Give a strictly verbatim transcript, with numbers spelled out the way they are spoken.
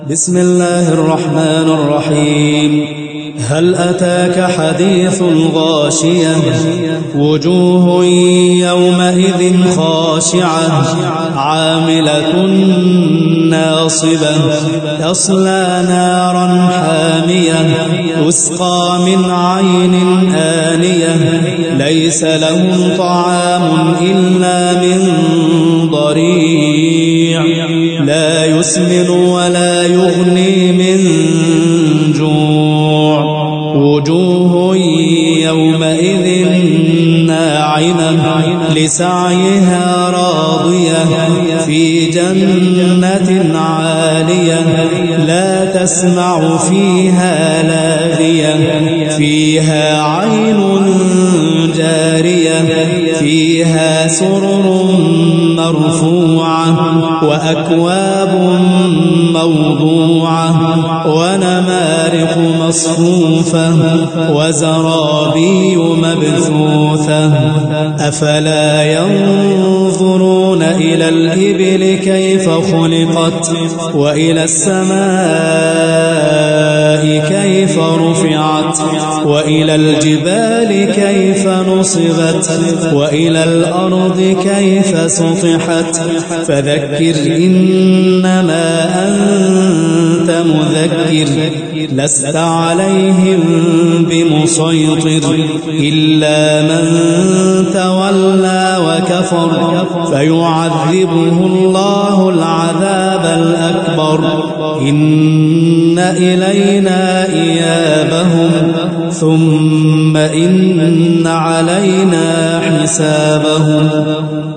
بسم الله الرحمن الرحيم. هل أتاك حديث الغاشية؟ وجوه يومئذ خاشعة عاملة ناصبة تصلى نارا حامية تسقى من عين آنية ليس لهم طعام إلا من ضريع لا يسمن ولا يغني من جوع. وجوه يومئذ ناعمة لسعيها راضية في جنة عالية لا تسمع فيها لاغية فيها عين جارية فيها سرر مرفوعة وأكواب موضوعة ونمارق مصفوفة وزرابي مبثوثة. أفلا ينظرون إلى الإبل كيف خلقت وإلى السماء كيف رفعت وإلى الجبال كيف نصبت وإلى الأرض كيف سطحت. فذكر إنما أنت مذكر لست عليهم بمسيطر إلا من تولى وكفر فيعذبه الله العذاب الأكبر. إن إلينا إيابهم ثم إن علينا حسابهم.